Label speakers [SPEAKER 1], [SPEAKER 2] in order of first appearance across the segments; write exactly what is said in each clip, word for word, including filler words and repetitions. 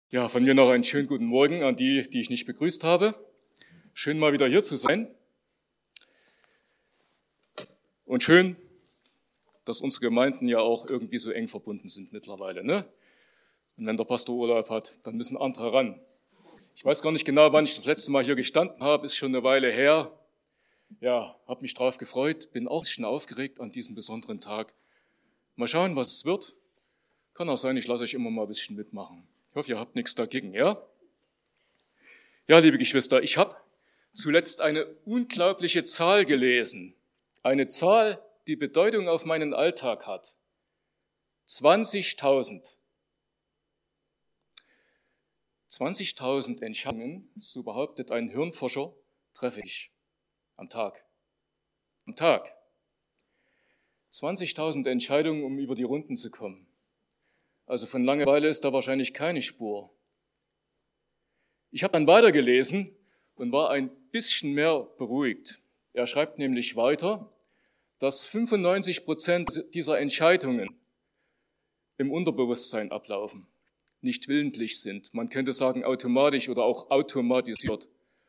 [SPEAKER 1] Ja, von mir noch einen schönen guten Morgen an die, die ich nicht begrüßt habe. Schön mal wieder hier zu sein. Und schön, dass unsere Gemeinden ja auch irgendwie so eng verbunden sind mittlerweile, ne? Und wenn der Pastor Urlaub hat, dann müssen andere ran. Ich weiß gar nicht genau, wann ich das letzte Mal hier gestanden habe, ist schon eine Weile her. Ja, habe mich drauf gefreut, bin auch ein bisschen aufgeregt an diesem besonderen Tag. Mal schauen, was es wird. Kann auch sein, ich lasse euch immer mal ein bisschen mitmachen. Ich hoffe, ihr habt nichts dagegen, ja? Ja, liebe Geschwister, ich habe zuletzt eine unglaubliche Zahl gelesen. Eine Zahl, die Bedeutung auf meinen Alltag hat. zwanzigtausend. zwanzigtausend Entscheidungen, so behauptet ein Hirnforscher, treffe ich am Tag. Am Tag. zwanzigtausend Entscheidungen, um über die Runden zu kommen. Also von Langeweile ist da wahrscheinlich keine Spur. Ich habe dann weitergelesen und war ein bisschen mehr beruhigt. Er schreibt nämlich weiter, dass fünfundneunzig Prozent dieser Entscheidungen im Unterbewusstsein ablaufen, nicht willentlich sind. Man könnte sagen automatisch oder auch automatisiert.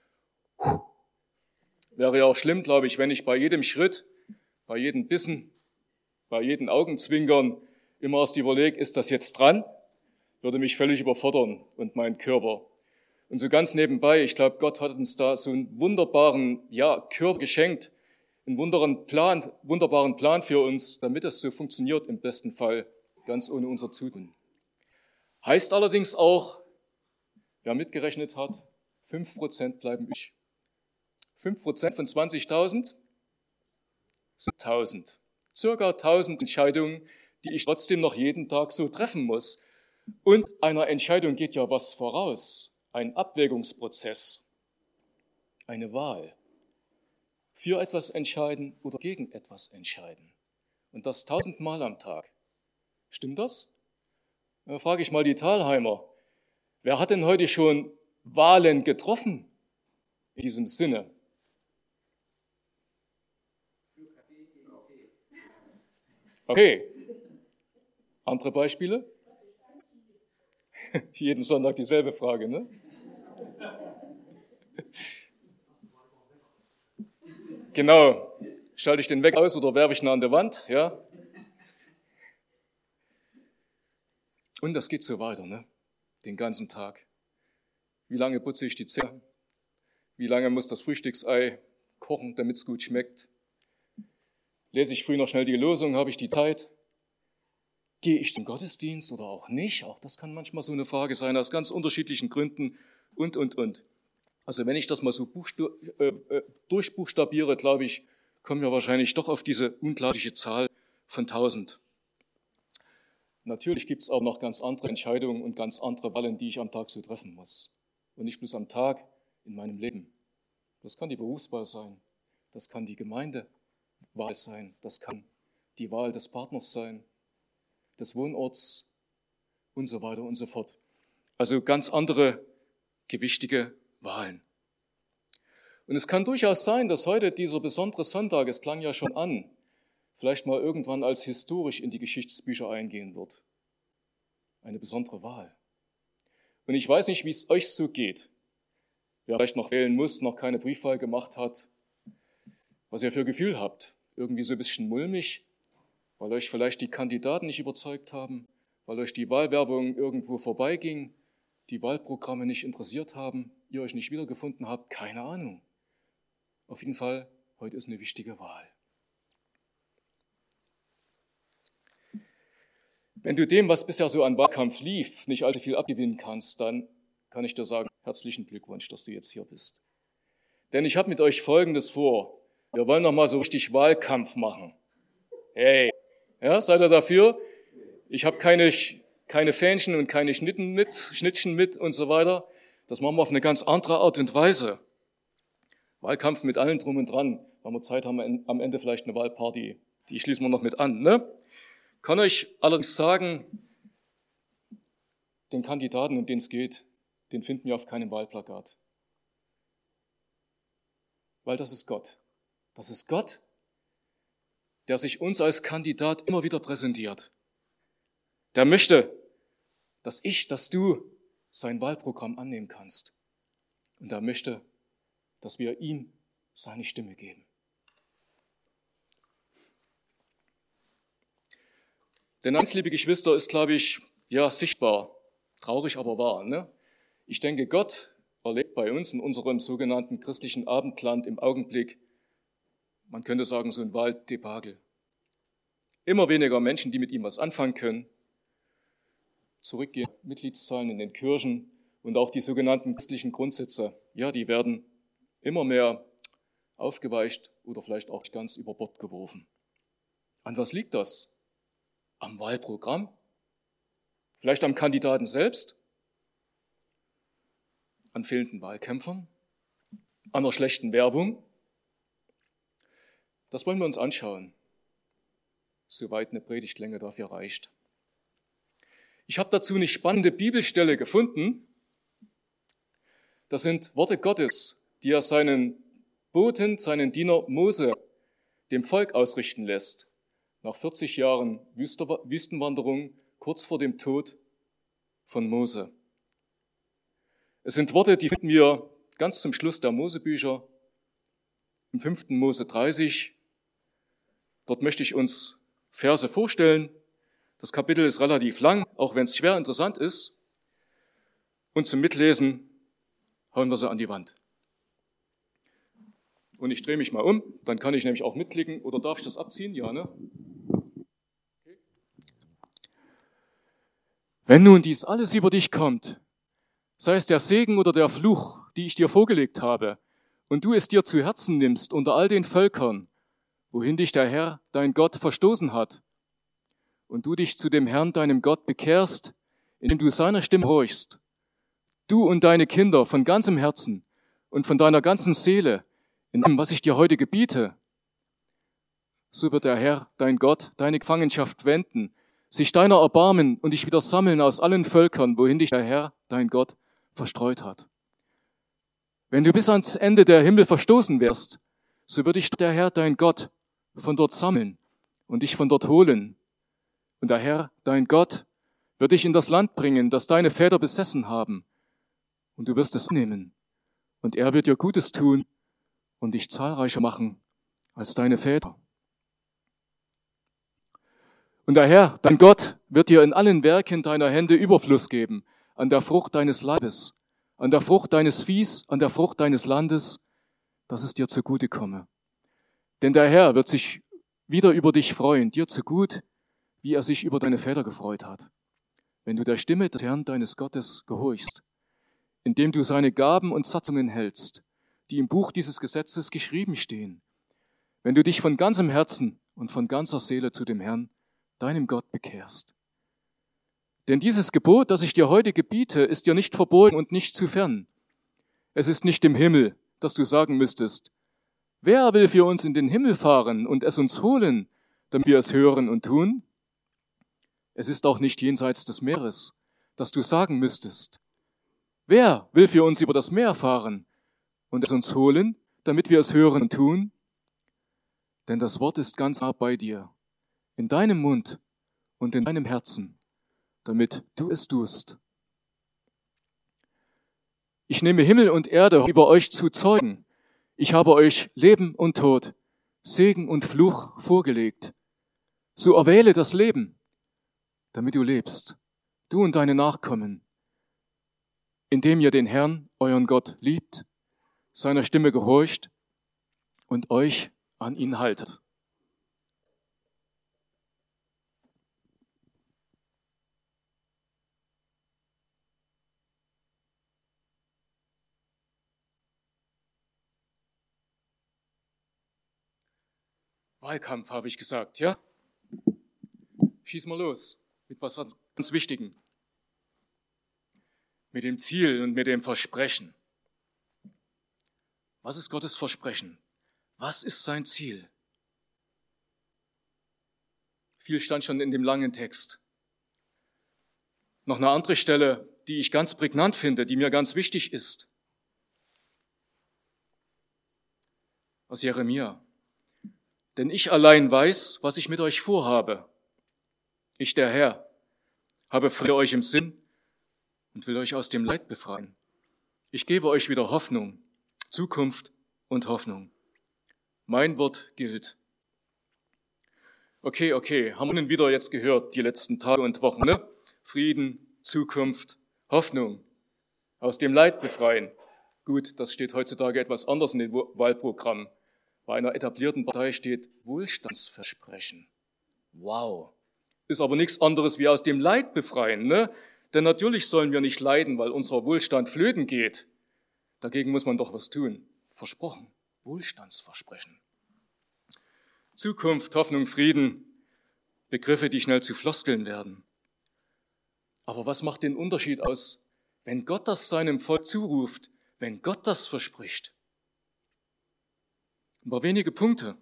[SPEAKER 1] Wäre ja auch schlimm, glaube ich, wenn ich bei jedem Schritt, bei jedem Bissen, bei jedem Augenzwinkern immer erst überlege, ist das jetzt dran? Würde mich völlig überfordern und mein Körper. Und so ganz nebenbei, ich glaube, Gott hat uns da so einen wunderbaren, ja, Körper geschenkt, einen wunderbaren Plan, wunderbaren Plan für uns, damit es so funktioniert im besten Fall, ganz ohne unser Zutun. Heißt allerdings auch, wer mitgerechnet hat, fünf Prozent bleiben übrig. fünf Prozent von zwanzigtausend sind tausend. Circa tausend Entscheidungen, die ich trotzdem noch jeden Tag so treffen muss. Und einer Entscheidung geht ja was voraus. Ein Abwägungsprozess. Eine Wahl. Für etwas entscheiden oder gegen etwas entscheiden. Und das tausendmal am Tag. Stimmt das? Da frage ich mal die Thalheimer. Wer hat denn heute schon Wahlen getroffen? In diesem Sinne. Okay. Andere Beispiele? Jeden Sonntag dieselbe Frage, ne? Genau. Schalte ich den weg aus oder werfe ich ihn an der Wand? Ja. Und das geht so weiter, ne? Den ganzen Tag. Wie lange putze ich die Zähne? Wie lange muss das Frühstücksei kochen, damit es gut schmeckt? Lese ich früh noch schnell die Losung, habe ich die Zeit? Gehe ich zum Gottesdienst oder auch nicht? Auch das kann manchmal so eine Frage sein, aus ganz unterschiedlichen Gründen und, und, und. Also wenn ich das mal so buchsta- äh, äh, durchbuchstabiere, glaube ich, kommen wir wahrscheinlich doch auf diese unglaubliche Zahl von tausend. Natürlich gibt es auch noch ganz andere Entscheidungen und ganz andere Wahlen, die ich am Tag so treffen muss. Und nicht bloß am Tag, in meinem Leben. Das kann die Berufswahl sein, das kann die Gemeindewahl sein, das kann die Wahl des Partners sein, des Wohnorts und so weiter und so fort. Also ganz andere gewichtige Wahlen. Und es kann durchaus sein, dass heute dieser besondere Sonntag, es klang ja schon an, vielleicht mal irgendwann als historisch in die Geschichtsbücher eingehen wird. Eine besondere Wahl. Und ich weiß nicht, wie es euch so geht. Wer vielleicht noch wählen muss, noch keine Briefwahl gemacht hat, was ihr für Gefühl habt. Irgendwie so ein bisschen mulmig, weil euch vielleicht die Kandidaten nicht überzeugt haben, weil euch die Wahlwerbung irgendwo vorbeiging, die Wahlprogramme nicht interessiert haben, ihr euch nicht wiedergefunden habt, keine Ahnung. Auf jeden Fall, heute ist eine wichtige Wahl. Wenn du dem, was bisher so an Wahlkampf lief, nicht allzu viel abgewinnen kannst, dann kann ich dir sagen, herzlichen Glückwunsch, dass du jetzt hier bist. Denn ich habe mit euch Folgendes vor. Wir wollen noch mal so richtig Wahlkampf machen. Hey, ja, seid ihr dafür? Ich habe keine, keine Fähnchen und keine Schnitten mit, Schnittchen mit und so weiter. Das machen wir auf eine ganz andere Art und Weise. Wahlkampf mit allen drum und dran. Wenn wir Zeit haben, am Ende vielleicht eine Wahlparty. Die schließen wir noch mit an, ne? Kann euch allerdings sagen, den Kandidaten, um den es geht, den finden wir auf keinem Wahlplakat. Weil das ist Gott. Das ist Gott, der sich uns als Kandidat immer wieder präsentiert. Der möchte, dass ich, dass du sein Wahlprogramm annehmen kannst. Und er möchte, dass wir ihm seine Stimme geben. Denn eins, liebe Geschwister, ist, glaube ich, ja, sichtbar, traurig, aber wahr. Ne? Ich denke, Gott erlebt bei uns in unserem sogenannten christlichen Abendland im Augenblick, man könnte sagen, so ein Wahldebakel. Immer weniger Menschen, die mit ihm was anfangen können. Zurückgehen Mitgliedszahlen in den Kirchen und auch die sogenannten christlichen Grundsätze, ja, die werden immer mehr aufgeweicht oder vielleicht auch ganz über Bord geworfen. An was liegt das? Am Wahlprogramm? Vielleicht am Kandidaten selbst? An fehlenden Wahlkämpfern? An einer schlechten Werbung? Das wollen wir uns anschauen, soweit eine Predigtlänge dafür reicht. Ich habe dazu eine spannende Bibelstelle gefunden. Das sind Worte Gottes, die er seinen Boten, seinen Diener Mose, dem Volk ausrichten lässt, nach vierzig Jahren Wüstenwanderung, kurz vor dem Tod von Mose. Es sind Worte, die finden wir ganz zum Schluss der Mosebücher, im fünften Mose dreißig. Dort möchte ich uns Verse vorstellen. Das Kapitel ist relativ lang, auch wenn es schwer interessant ist. Und zum Mitlesen hauen wir sie an die Wand. Und ich drehe mich mal um, dann kann ich nämlich auch mitklicken. Oder darf ich das abziehen? Ja, ne? Okay. Wenn nun dies alles über dich kommt, sei es der Segen oder der Fluch, die ich dir vorgelegt habe, und du es dir zu Herzen nimmst unter all den Völkern, wohin dich der Herr, dein Gott, verstoßen hat, und du dich zu dem Herrn, deinem Gott, bekehrst, indem du seiner Stimme horchst, du und deine Kinder von ganzem Herzen und von deiner ganzen Seele, in allem, was ich dir heute gebiete, so wird der Herr, dein Gott, deine Gefangenschaft wenden, sich deiner erbarmen und dich wieder sammeln aus allen Völkern, wohin dich der Herr, dein Gott, verstreut hat. Wenn du bis ans Ende der Himmel verstoßen wärst, so wird dich der Herr, dein Gott, von dort sammeln und dich von dort holen. Und der Herr, dein Gott, wird dich in das Land bringen, das deine Väter besessen haben. Und du wirst es annehmen. Und er wird dir Gutes tun und dich zahlreicher machen als deine Väter. Und der Herr, dein Gott, wird dir in allen Werken deiner Hände Überfluss geben, an der Frucht deines Leibes, an der Frucht deines Viehs, an der Frucht deines Landes, dass es dir zugute komme. Denn der Herr wird sich wieder über dich freuen, dir zu gut, wie er sich über deine Väter gefreut hat, wenn du der Stimme des Herrn deines Gottes gehorchst, indem du seine Gaben und Satzungen hältst, die im Buch dieses Gesetzes geschrieben stehen, wenn du dich von ganzem Herzen und von ganzer Seele zu dem Herrn, deinem Gott, bekehrst. Denn dieses Gebot, das ich dir heute gebiete, ist dir nicht verborgen und nicht zu fern. Es ist nicht im Himmel, dass du sagen müsstest, wer will für uns in den Himmel fahren und es uns holen, damit wir es hören und tun? Es ist auch nicht jenseits des Meeres, dass du sagen müsstest, wer will für uns über das Meer fahren und es uns holen, damit wir es hören und tun? Denn das Wort ist ganz nah bei dir, in deinem Mund und in deinem Herzen, damit du es tust. Ich nehme Himmel und Erde über euch zu Zeugen. Ich habe euch Leben und Tod, Segen und Fluch vorgelegt. So erwähle das Leben, damit du lebst, du und deine Nachkommen, indem ihr den Herrn, euren Gott, liebt, seiner Stimme gehorcht und euch an ihn haltet. Wahlkampf, habe ich gesagt, ja? Schieß mal los mit was ganz Wichtigem. Mit dem Ziel und mit dem Versprechen. Was ist Gottes Versprechen? Was ist sein Ziel? Viel stand schon in dem langen Text. Noch eine andere Stelle, die ich ganz prägnant finde, die mir ganz wichtig ist. Aus Jeremia. Denn ich allein weiß, was ich mit euch vorhabe. Ich, der Herr, habe für euch im Sinn und will euch aus dem Leid befreien. Ich gebe euch wieder Hoffnung, Zukunft und Hoffnung. Mein Wort gilt. Okay, okay, haben wir wieder jetzt gehört, die letzten Tage und Wochen, ne? Frieden, Zukunft, Hoffnung, aus dem Leid befreien. Gut, das steht heutzutage etwas anders in den Wahlprogrammen. Bei einer etablierten Partei steht Wohlstandsversprechen. Wow. Ist aber nichts anderes wie aus dem Leid befreien, ne? Denn natürlich sollen wir nicht leiden, weil unser Wohlstand flöten geht. Dagegen muss man doch was tun. Versprochen. Wohlstandsversprechen. Zukunft, Hoffnung, Frieden. Begriffe, die schnell zu Floskeln werden. Aber was macht den Unterschied aus, wenn Gott das seinem Volk zuruft, wenn Gott das verspricht? Ein paar wenige Punkte.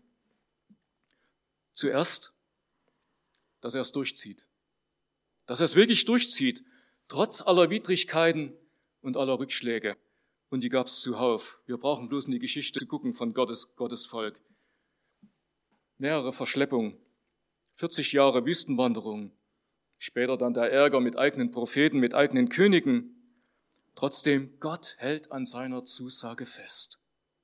[SPEAKER 1] Zuerst, dass er es durchzieht. Dass er es wirklich durchzieht, trotz aller Widrigkeiten und aller Rückschläge. Und die gab es zuhauf. Wir brauchen bloß in die Geschichte zu gucken von Gottes, Gottes Volk. Mehrere Verschleppungen, vierzig Jahre Wüstenwanderung, später dann der Ärger mit eigenen Propheten, mit eigenen Königen. Trotzdem, Gott hält an seiner Zusage fest.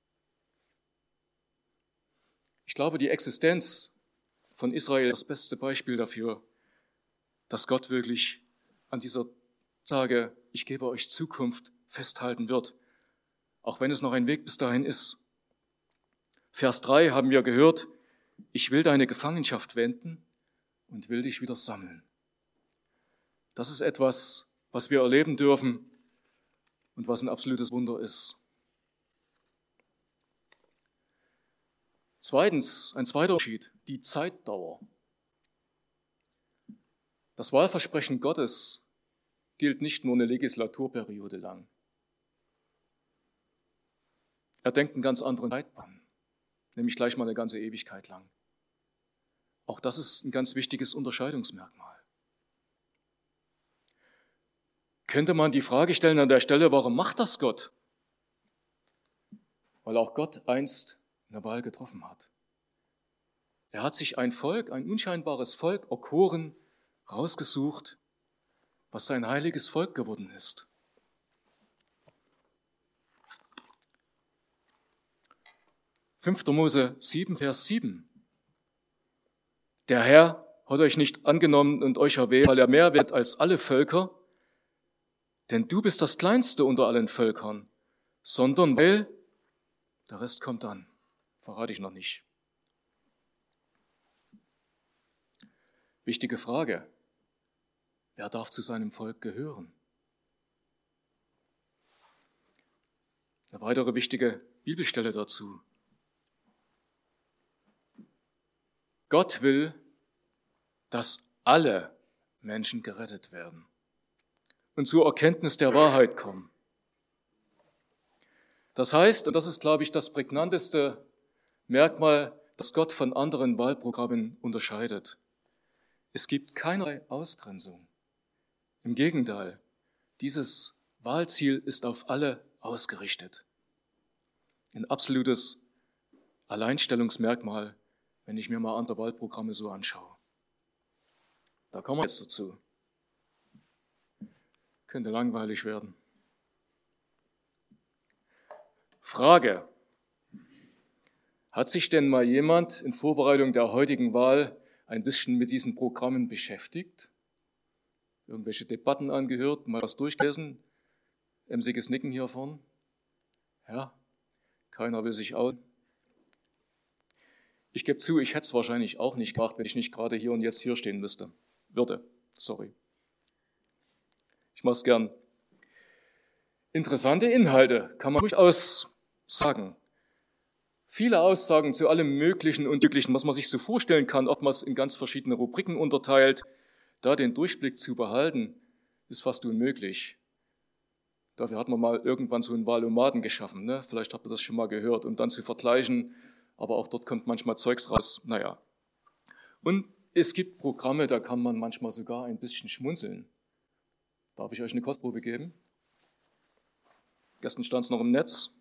[SPEAKER 1] Ich glaube, die Existenz von Israel ist das beste Beispiel dafür, dass Gott wirklich an dieser Zusage, ich gebe euch Zukunft, festhalten wird, auch wenn es noch ein Weg bis dahin ist. Vers drei haben wir gehört, ich will deine Gefangenschaft wenden und will dich wieder sammeln. Das ist etwas, was wir erleben dürfen und was ein absolutes Wunder ist. Zweitens, ein zweiter Unterschied, die Zeitdauer. Das Wahlversprechen Gottes gilt nicht nur eine Legislaturperiode lang. Er denkt einen ganz anderen Zeitplan, nämlich gleich mal eine ganze Ewigkeit lang. Auch das ist ein ganz wichtiges Unterscheidungsmerkmal. Könnte man die Frage stellen an der Stelle, warum macht das Gott? Weil auch Gott einst eine Wahl getroffen hat. Er hat sich ein Volk, ein unscheinbares Volk, erkoren, rausgesucht, was sein heiliges Volk geworden ist. fünfter Mose sieben, Vers sieben. Der Herr hat euch nicht angenommen und euch erwählt, weil er mehr wert als alle Völker, denn du bist das Kleinste unter allen Völkern, sondern weil, der Rest kommt dann, verrate ich noch nicht. Wichtige Frage, wer darf zu seinem Volk gehören? Eine weitere wichtige Bibelstelle dazu. Gott will, dass alle Menschen gerettet werden und zur Erkenntnis der Wahrheit kommen. Das heißt, und das ist, glaube ich, das prägnanteste Merkmal, das Gott von anderen Wahlprogrammen unterscheidet. Es gibt keine Ausgrenzung. Im Gegenteil, dieses Wahlziel ist auf alle ausgerichtet. Ein absolutes Alleinstellungsmerkmal, wenn ich mir mal andere Wahlprogramme so anschaue. Da kommen wir jetzt dazu. Könnte langweilig werden. Frage. Hat sich denn mal jemand in Vorbereitung der heutigen Wahl ein bisschen mit diesen Programmen beschäftigt? Irgendwelche Debatten angehört, mal was durchgelesen? Emsiges Nicken hier vorn. Ja, keiner will sich out. Ich gebe zu, ich hätte es wahrscheinlich auch nicht gemacht, wenn ich nicht gerade hier und jetzt hier stehen müsste. Würde, sorry. Ich mache es gern. Interessante Inhalte, kann man durchaus sagen. Viele Aussagen zu allem Möglichen und Möglichen, was man sich so vorstellen kann, ob man es in ganz verschiedene Rubriken unterteilt. Da den Durchblick zu behalten, ist fast unmöglich. Dafür hat man mal irgendwann so einen Wahlomaten geschaffen. Ne? Vielleicht habt ihr das schon mal gehört, um dann zu vergleichen. Aber auch dort kommt manchmal Zeugs raus. Naja. Und es gibt Programme, da kann man manchmal sogar ein bisschen schmunzeln. Darf ich euch eine Kostprobe geben? Gestern stand es noch im Netz.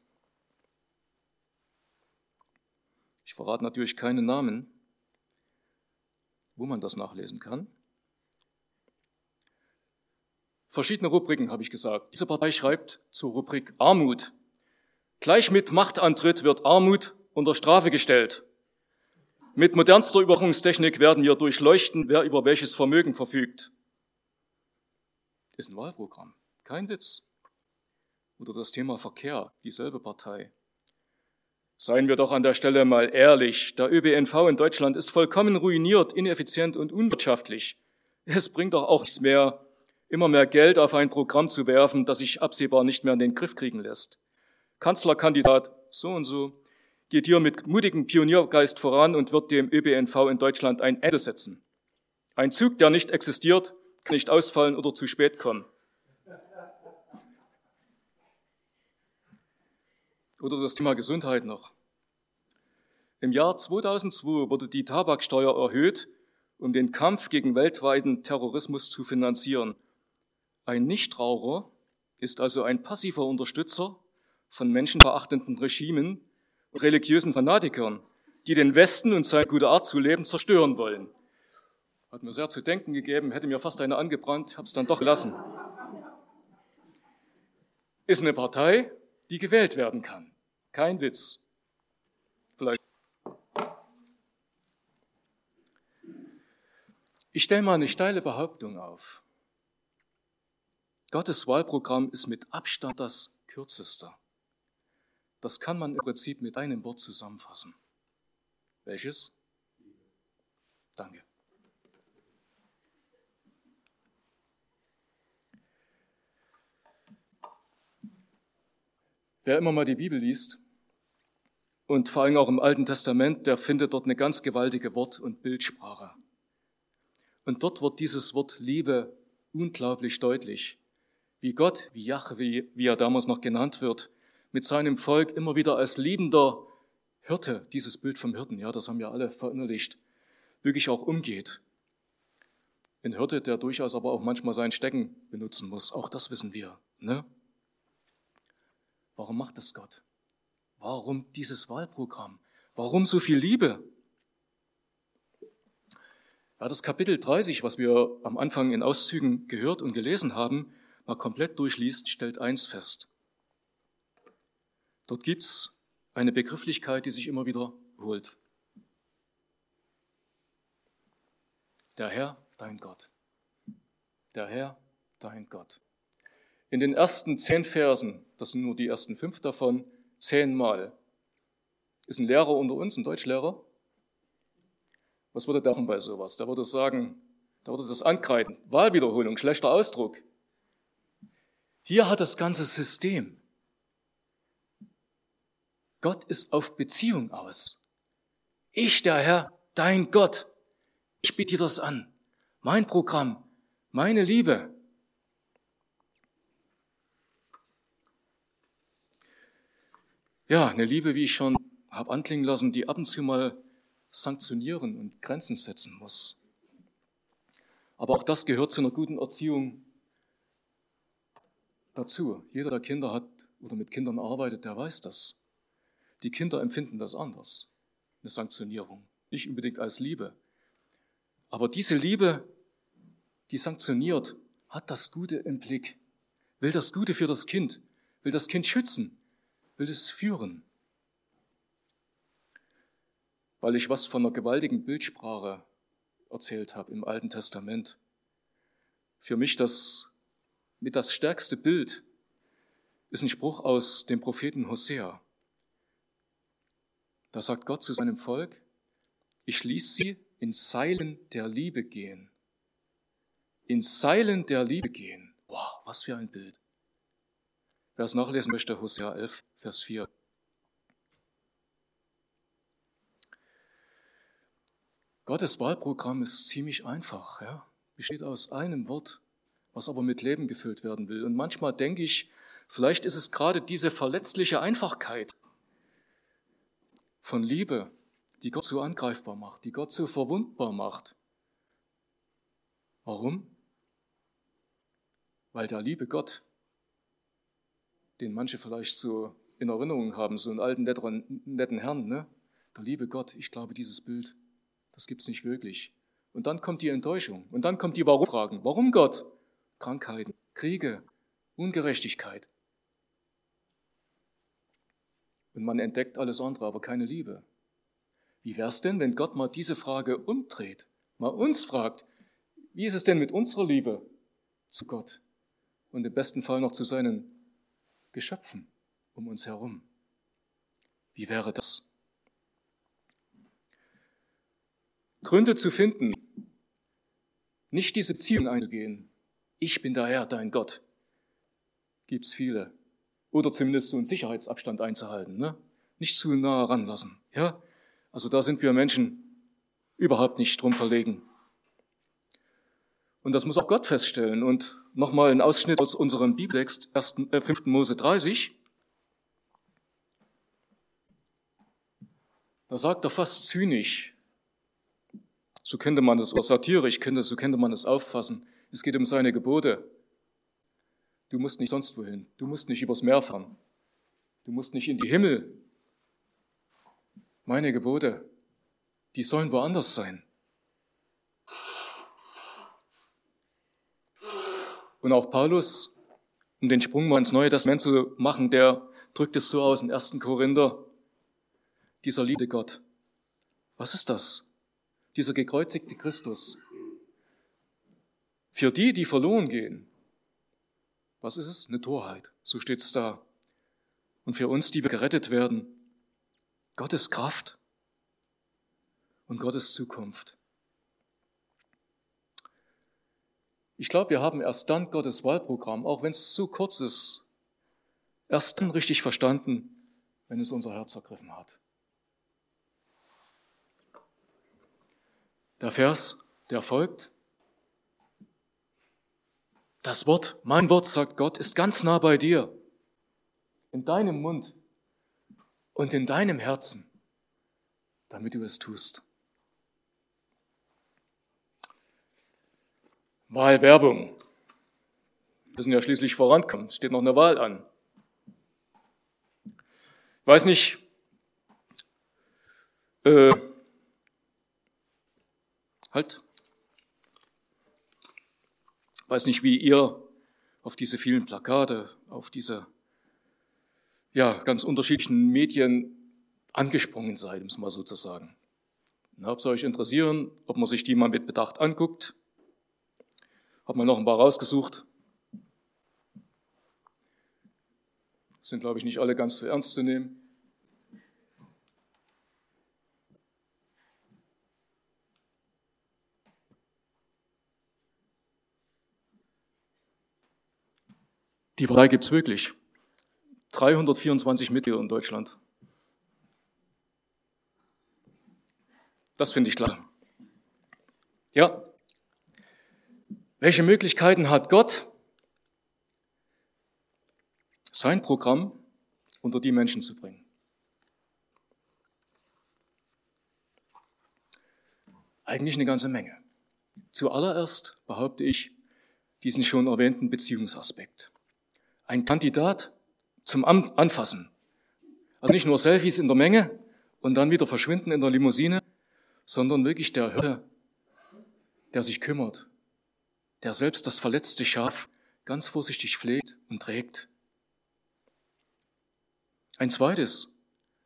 [SPEAKER 1] Ich verrate natürlich keine Namen, wo man das nachlesen kann. verschiedene Rubriken, habe ich gesagt. Diese Partei schreibt zur Rubrik Armut. Gleich mit Machtantritt wird Armut unter Strafe gestellt. Mit modernster Überwachungstechnik werden wir durchleuchten, wer über welches Vermögen verfügt. Ist ein Wahlprogramm, kein Witz. Oder das Thema Verkehr, dieselbe Partei. Seien wir doch an der Stelle mal ehrlich, der Ö B N V in Deutschland ist vollkommen ruiniert, ineffizient und unwirtschaftlich. Es bringt doch auch nichts mehr, immer mehr Geld auf ein Programm zu werfen, das sich absehbar nicht mehr in den Griff kriegen lässt. Kanzlerkandidat so und so geht hier mit mutigem Pioniergeist voran und wird dem Ö B N V in Deutschland ein Ende setzen. Ein Zug, der nicht existiert, kann nicht ausfallen oder zu spät kommen. Oder das Thema Gesundheit noch. Im Jahr zweitausendzwei wurde die Tabaksteuer erhöht, um den Kampf gegen weltweiten Terrorismus zu finanzieren. Ein Nichtraucher ist also ein passiver Unterstützer von menschenverachtenden Regimen und religiösen Fanatikern, die den Westen und seine gute Art zu leben zerstören wollen. Hat mir sehr zu denken gegeben, hätte mir fast eine angebrannt, habe es dann doch gelassen. Ist eine Partei, die gewählt werden kann. Kein Witz. Vielleicht. Ich stelle mal eine steile Behauptung auf. Gottes Wahlprogramm ist mit Abstand das kürzeste. Das kann man im Prinzip mit einem Wort zusammenfassen. Welches? Danke. Wer immer mal die Bibel liest und vor allem auch im Alten Testament, der findet dort eine ganz gewaltige Wort- und Bildsprache. Und dort wird dieses Wort Liebe unglaublich deutlich, wie Gott, wie Jahwe, wie er damals noch genannt wird, mit seinem Volk immer wieder als liebender Hirte, dieses Bild vom Hirten, ja, das haben wir alle verinnerlicht, wirklich auch umgeht. Ein Hirte, der durchaus aber auch manchmal sein Stecken benutzen muss, auch das wissen wir, ne? Warum macht das Gott? Warum dieses Wahlprogramm? Warum so viel Liebe? Ja, das Kapitel dreißig, was wir am Anfang in Auszügen gehört und gelesen haben, mal komplett durchliest, stellt eins fest. Dort gibt es eine Begrifflichkeit, die sich immer wiederholt. Der Herr, dein Gott. Der Herr, dein Gott. In den ersten zehn Versen, das sind nur die ersten fünf davon, zehnmal. Ist ein Lehrer unter uns, ein Deutschlehrer? Was würde der machen bei sowas? Der würde sagen, der würde das ankreiden. Wahlwiederholung, schlechter Ausdruck. Hier hat das ganze System. Gott ist auf Beziehung aus. Ich, der Herr, dein Gott, ich biete dir das an. Mein Programm, meine Liebe. Ja, eine Liebe, wie ich schon habe anklingen lassen, die ab und zu mal sanktionieren und Grenzen setzen muss. Aber auch das gehört zu einer guten Erziehung dazu. Jeder, der Kinder hat oder mit Kindern arbeitet, der weiß das. Die Kinder empfinden das anders, eine Sanktionierung. Nicht unbedingt als Liebe. Aber diese Liebe, die sanktioniert, hat das Gute im Blick, will das Gute für das Kind, will das Kind schützen, will es führen. Weil ich was von einer gewaltigen Bildsprache erzählt habe im Alten Testament. Für mich das mit das stärkste Bild ist ein Spruch aus dem Propheten Hosea. Da sagt Gott zu seinem Volk, ich ließ sie in Seilen der Liebe gehen. In Seilen der Liebe gehen. Wow, was für ein Bild. Wer es nachlesen möchte, Hosea elf, Vers vier. Gottes Wahlprogramm ist ziemlich einfach, ja? Besteht aus einem Wort, was aber mit Leben gefüllt werden will. Und manchmal denke ich, vielleicht ist es gerade diese verletzliche Einfachkeit von Liebe, die Gott so angreifbar macht, die Gott so verwundbar macht. Warum? Weil der liebe Gott, den manche vielleicht so in Erinnerung haben, so einen alten, netten Herrn, ne? Der liebe Gott, ich glaube, dieses Bild, das gibt's nicht wirklich. Und dann kommt die Enttäuschung. Und dann kommt die Warum-Fragen. Warum Gott? Krankheiten, Kriege, Ungerechtigkeit. Und man entdeckt alles andere, aber keine Liebe. Wie wäre es denn, wenn Gott mal diese Frage umdreht, mal uns fragt, wie ist es denn mit unserer Liebe zu Gott und im besten Fall noch zu seinen Geschöpfen um uns herum? Wie wäre das? Gründe zu finden, nicht diese Beziehung einzugehen, ich bin der Herr, dein Gott, gibt es viele. Oder zumindest so einen Sicherheitsabstand einzuhalten, ne? Nicht zu nah heranlassen. Ja? Also da sind wir Menschen überhaupt nicht drum verlegen. Und das muss auch Gott feststellen. Und nochmal ein Ausschnitt aus unserem Bibeltext, fünften Mose dreißig. Da sagt er fast zynisch, so könnte man es, oder satirisch, könnte, so könnte man es auffassen. Es geht um seine Gebote. Du musst nicht sonst wohin. Du musst nicht übers Meer fahren. Du musst nicht in die Himmel. Meine Gebote, die sollen woanders sein. Und auch Paulus, um den Sprung mal ins Neue Testament zu machen, der drückt es so aus in ersten Korinther. Dieser liebe Gott. Was ist das? Dieser gekreuzigte Christus. Für die, die verloren gehen, was ist es? Eine Torheit. So steht es da. Und für uns, die wir gerettet werden, Gottes Kraft und Gottes Zukunft. Ich glaube, wir haben erst dann Gottes Wahlprogramm, auch wenn es so kurz ist, erst dann richtig verstanden, wenn es unser Herz ergriffen hat. Der Vers, der folgt. Das Wort, mein Wort, sagt Gott, ist ganz nah bei dir, in deinem Mund und in deinem Herzen, damit du es tust. Wahlwerbung. Wir müssen ja schließlich vorankommen. Es steht noch eine Wahl an. Ich weiß nicht, äh, halt, ich weiß nicht, wie ihr auf diese vielen Plakate, auf diese ja, ganz unterschiedlichen Medien angesprungen seid, um es mal so zu sagen. Ob es euch interessieren, ob man sich die mal mit Bedacht anguckt. Hab mal noch ein paar rausgesucht. Sind, glaube ich, nicht alle ganz so ernst zu nehmen. Die Partei gibt es wirklich. dreihundertvierundzwanzig Mitglieder in Deutschland. Das finde ich klasse. Ja. Welche Möglichkeiten hat Gott, sein Programm unter die Menschen zu bringen? Eigentlich eine ganze Menge. Zuallererst behaupte ich diesen schon erwähnten Beziehungsaspekt. Ein Kandidat zum Anfassen. Also nicht nur Selfies in der Menge und dann wieder verschwinden in der Limousine, sondern wirklich der Hirte, der sich kümmert, der selbst das verletzte Schaf ganz vorsichtig pflegt und trägt. Ein zweites,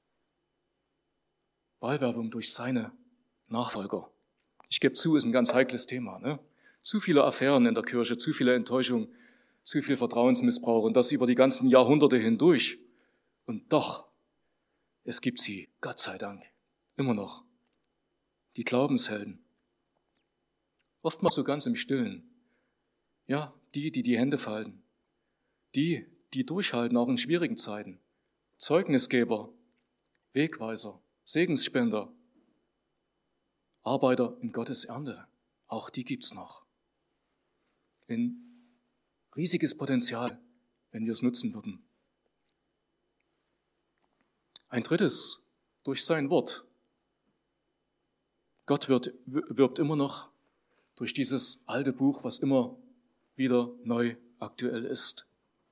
[SPEAKER 1] Wahlwerbung durch seine Nachfolger. Ich gebe zu, ist ein ganz heikles Thema. Ne? Zu viele Affären in der Kirche, zu viele Enttäuschungen, zu viel Vertrauensmissbrauch und das über die ganzen Jahrhunderte hindurch. Und doch, es gibt sie, Gott sei Dank, immer noch. Die Glaubenshelden. Oftmals so ganz im Stillen. Ja, die, die die Hände falten. Die, die durchhalten, auch in schwierigen Zeiten. Zeugnisgeber, Wegweiser, Segensspender, Arbeiter in Gottes Ernte. Auch die gibt's noch. Ein riesiges Potenzial, wenn wir es nutzen würden. Ein drittes, durch sein Wort. Gott wird, wirbt immer noch durch dieses alte Buch, was immer wieder neu aktuell ist.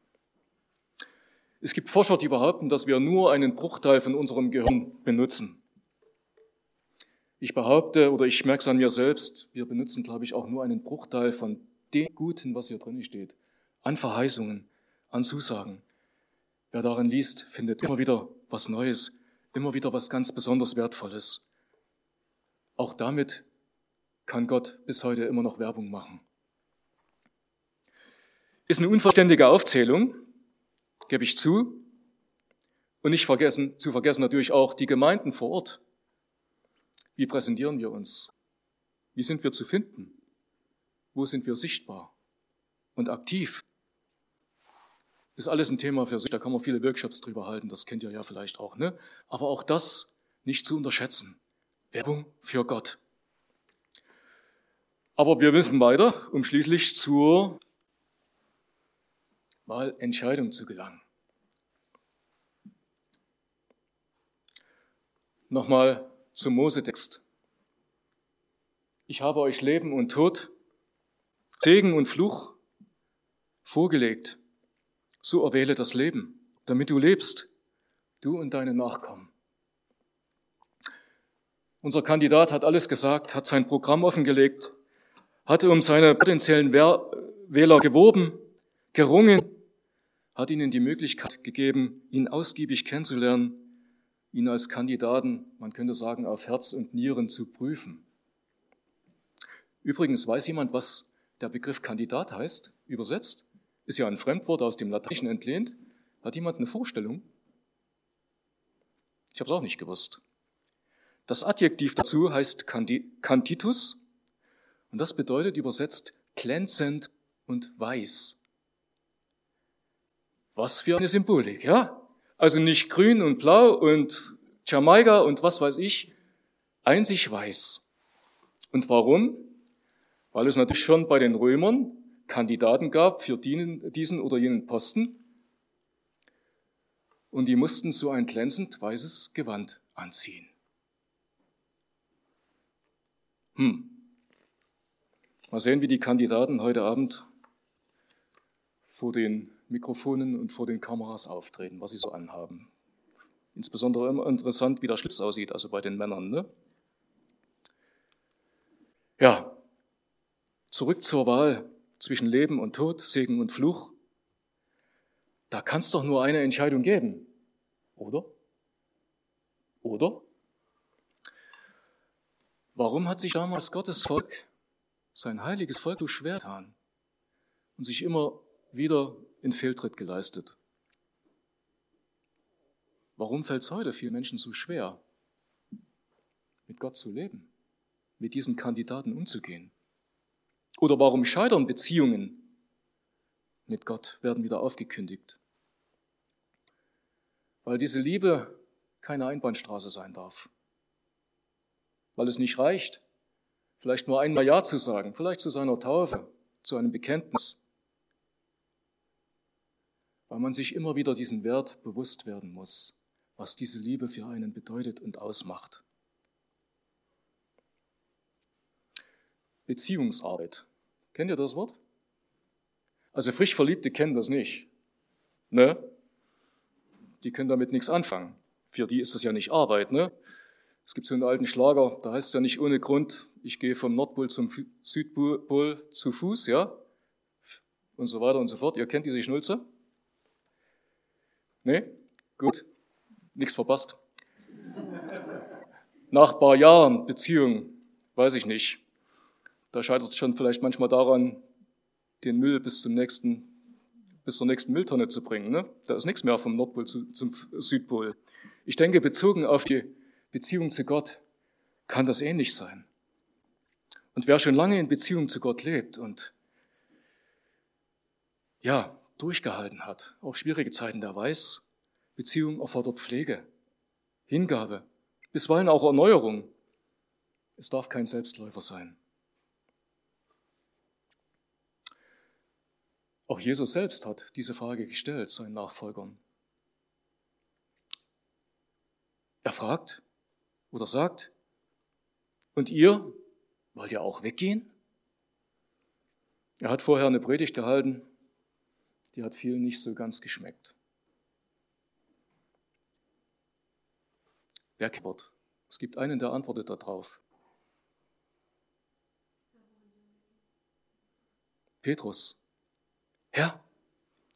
[SPEAKER 1] Es gibt Forscher, die behaupten, dass wir nur einen Bruchteil von unserem Gehirn benutzen. Ich behaupte, oder ich merke es an mir selbst, wir benutzen, glaube ich, auch nur einen Bruchteil von dem Guten, was hier drin steht. an Verheißungen, an Zusagen. Wer darin liest, findet immer wieder was Neues, immer wieder was ganz besonders Wertvolles. Auch damit kann Gott bis heute immer noch Werbung machen. Ist eine unvollständige Aufzählung, gebe ich zu. Und nicht vergessen, zu vergessen natürlich auch die Gemeinden vor Ort. Wie präsentieren wir uns? Wie sind wir zu finden? Wo sind wir sichtbar und aktiv? Ist alles ein Thema für sich, da kann man viele Workshops drüber halten, das kennt ihr ja vielleicht auch, ne? Aber auch das nicht zu unterschätzen. Werbung für Gott. Aber wir wissen weiter, um schließlich zur Wahlentscheidung zu gelangen. Nochmal zum Mose-Text. Ich habe euch Leben und Tod, Segen und Fluch vorgelegt. So erwähle das Leben, damit du lebst, du und deine Nachkommen. Unser Kandidat hat alles gesagt, hat sein Programm offengelegt, hatte um seine potenziellen Wähler geworben, gerungen, hat ihnen die Möglichkeit gegeben, ihn ausgiebig kennenzulernen, ihn als Kandidaten, man könnte sagen, auf Herz und Nieren zu prüfen. Übrigens, weiß jemand, was der Begriff Kandidat heißt, übersetzt? Ist ja ein Fremdwort aus dem Lateinischen entlehnt. Hat jemand eine Vorstellung? Ich habe es auch nicht gewusst. Das Adjektiv dazu heißt canditus und das bedeutet übersetzt glänzend und weiß. Was für eine Symbolik, ja? Also nicht grün und blau und Jamaika und was weiß ich, einzig weiß. Und warum? Weil es natürlich schon bei den Römern Kandidaten gab für diesen oder jenen Posten und die mussten so ein glänzend weißes Gewand anziehen. Hm. Mal sehen, wie die Kandidaten heute Abend vor den Mikrofonen und vor den Kameras auftreten, was sie so anhaben. Insbesondere immer interessant, wie der Schlips aussieht, also bei den Männern, ne? Ja, zurück zur Wahl zwischen Leben und Tod, Segen und Fluch. Da kann es doch nur eine Entscheidung geben, oder? Oder? Warum hat sich damals Gottes Volk, sein heiliges Volk, so schwer getan und sich immer wieder in Fehltritt geleistet? Warum fällt es heute vielen Menschen so schwer, mit Gott zu leben, mit diesen Kandidaten umzugehen? Oder warum scheitern Beziehungen mit Gott, werden wieder aufgekündigt? Weil diese Liebe keine Einbahnstraße sein darf. Weil es nicht reicht, vielleicht nur einmal Ja zu sagen, vielleicht zu seiner Taufe, zu einem Bekenntnis. Weil man sich immer wieder diesen Wert bewusst werden muss, was diese Liebe für einen bedeutet und ausmacht. Beziehungsarbeit. Kennt ihr das Wort? Also frisch Verliebte kennen das nicht. Ne? Die können damit nichts anfangen. Für die ist das ja nicht Arbeit. Ne? Es gibt so einen alten Schlager, da heißt es ja nicht ohne Grund, ich gehe vom Nordpol zum Südpol zu Fuß, ja? Und so weiter und so fort. Ihr kennt diese Schnulze? Ne? Gut. Nichts verpasst. Nach ein paar Jahren Beziehung, weiß ich nicht. Da scheitert es schon vielleicht manchmal daran, den Müll bis zum nächsten, bis zur nächsten Mülltonne zu bringen. Ne? Da ist nichts mehr vom Nordpol zu, zum Südpol. Ich denke, bezogen auf die Beziehung zu Gott kann das ähnlich sein. Und wer schon lange in Beziehung zu Gott lebt und ja, durchgehalten hat, auch schwierige Zeiten, der weiß, Beziehung erfordert Pflege, Hingabe, bisweilen auch Erneuerung. Es darf kein Selbstläufer sein. Auch Jesus selbst hat diese Frage gestellt, seinen Nachfolgern. Er fragt oder sagt, und ihr, wollt ihr auch weggehen? Er hat vorher eine Predigt gehalten, die hat vielen nicht so ganz geschmeckt. Wer kennt? Es gibt einen, der antwortet darauf. Petrus. Herr,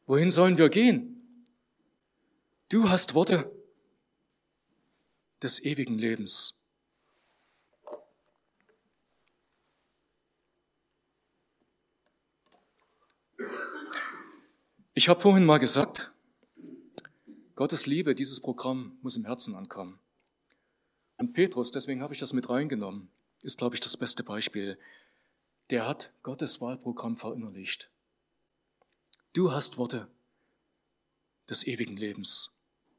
[SPEAKER 1] Wohin sollen wir gehen? Du hast Worte des ewigen Lebens. Ich habe vorhin mal gesagt, Gottes Liebe, dieses Programm muss im Herzen ankommen. Und Petrus, deswegen habe ich das mit reingenommen, ist, glaube ich, das beste Beispiel. Der hat Gottes Wahlprogramm verinnerlicht. Du hast Worte des ewigen Lebens.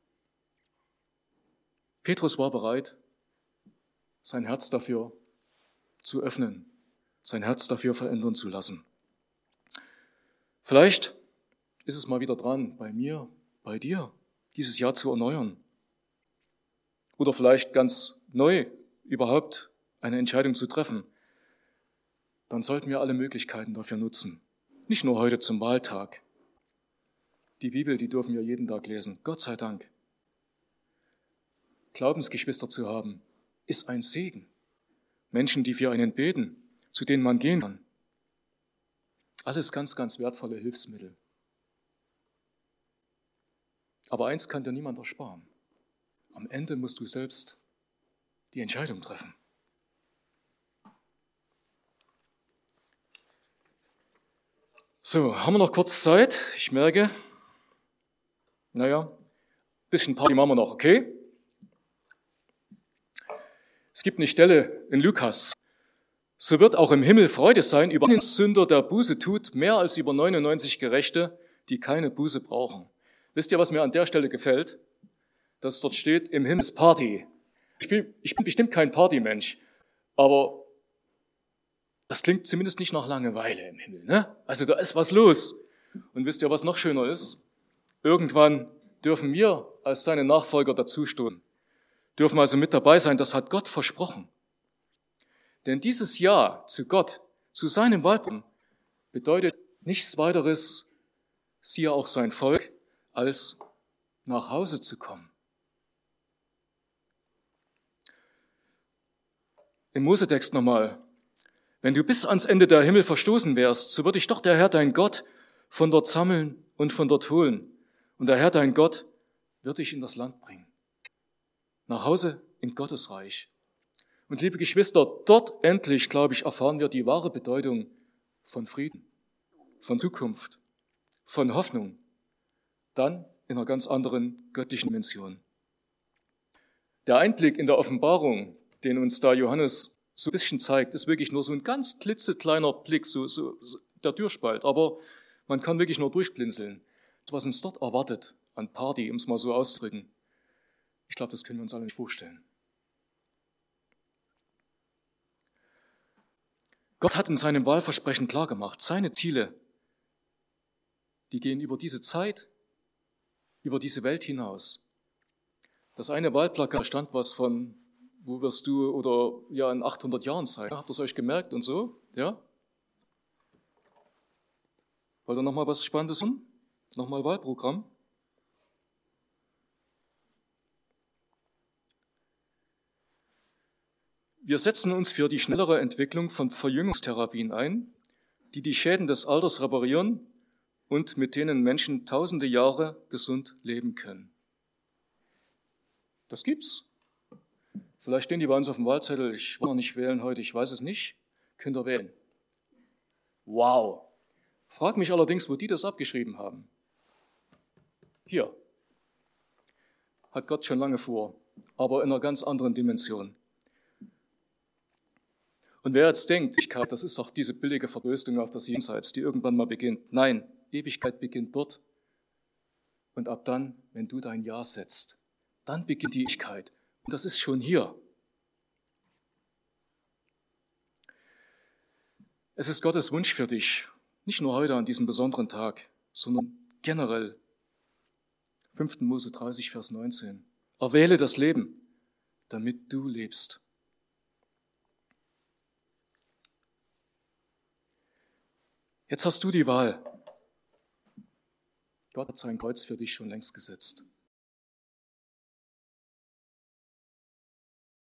[SPEAKER 1] Petrus war bereit, sein Herz dafür zu öffnen, sein Herz dafür verändern zu lassen. Vielleicht ist es mal wieder dran, bei mir, bei dir, dieses Jahr zu erneuern. Oder vielleicht ganz neu überhaupt eine Entscheidung zu treffen. Dann sollten wir alle Möglichkeiten dafür nutzen. Nicht nur heute zum Wahltag. Die Bibel, die dürfen wir jeden Tag lesen. Gott sei Dank. Glaubensgeschwister zu haben, ist ein Segen. Menschen, die für einen beten, zu denen man gehen kann. Alles ganz, ganz wertvolle Hilfsmittel. Aber eins kann dir niemand ersparen. Am Ende musst du selbst die Entscheidung treffen. So, haben wir noch kurz Zeit? Ich merke, naja, ein bisschen Party machen wir noch, okay? Es gibt eine Stelle in Lukas. So wird auch im Himmel Freude sein über einen Sünder, der Buße tut, mehr als über neunundneunzig Gerechte, die keine Buße brauchen. Wisst ihr, was mir an der Stelle gefällt? Dass dort steht, im Himmel ist Party. Ich bin, ich bin bestimmt kein Partymensch, aber das klingt zumindest nicht nach Langeweile im Himmel, ne? Also da ist was los. Und wisst ihr, was noch schöner ist? Irgendwann dürfen wir als seine Nachfolger dazustoßen. Dürfen also mit dabei sein, das hat Gott versprochen. Denn dieses Ja zu Gott, zu seinem Wahlprogramm, bedeutet nichts weiteres, siehe auch sein Volk, als nach Hause zu kommen. Im Mosetext nochmal. Wenn du bis ans Ende der Himmel verstoßen wärst, so würde dich doch der Herr dein Gott von dort sammeln und von dort holen. Und der Herr dein Gott wird dich in das Land bringen. Nach Hause in Gottes Reich. Und liebe Geschwister, dort endlich, glaube ich, erfahren wir die wahre Bedeutung von Frieden, von Zukunft, von Hoffnung. Dann in einer ganz anderen göttlichen Dimension. Der Einblick in der Offenbarung, den uns da Johannes so ein bisschen zeigt, ist wirklich nur so ein ganz klitzekleiner Blick, so, so, so der Türspalt. Aber man kann wirklich nur durchblinzeln. Was uns dort erwartet an Party, um es mal so auszudrücken, ich glaube, das können wir uns alle nicht vorstellen. Gott hat in seinem Wahlversprechen klargemacht, seine Ziele, die gehen über diese Zeit, über diese Welt hinaus. Das eine Wahlplakat stand was von, wo wirst du oder ja in achthundert Jahren sein. Habt ihr es euch gemerkt und so? Ja? Wollt ihr nochmal was Spannendes hören? Nochmal Wahlprogramm? Wir setzen uns für die schnellere Entwicklung von Verjüngungstherapien ein, die die Schäden des Alters reparieren und mit denen Menschen tausende Jahre gesund leben können. Das gibt's. Vielleicht stehen die bei uns auf dem Wahlzettel. Ich will noch nicht wählen heute, ich weiß es nicht. Könnt ihr wählen. Wow. Frag mich allerdings, wo die das abgeschrieben haben. Hier. Hat Gott schon lange vor, aber in einer ganz anderen Dimension. Und wer jetzt denkt, das ist doch diese billige Vertröstung auf das Jenseits, die irgendwann mal beginnt. Nein, Ewigkeit beginnt dort. Und ab dann, wenn du dein Ja setzt, dann beginnt die Ewigkeit. Und das ist schon hier. Es ist Gottes Wunsch für dich, nicht nur heute an diesem besonderen Tag, sondern generell. fünfter Mose dreißig, Vers neunzehn. Erwähle das Leben, damit du lebst. Jetzt hast du die Wahl. Gott hat sein Kreuz für dich schon längst gesetzt.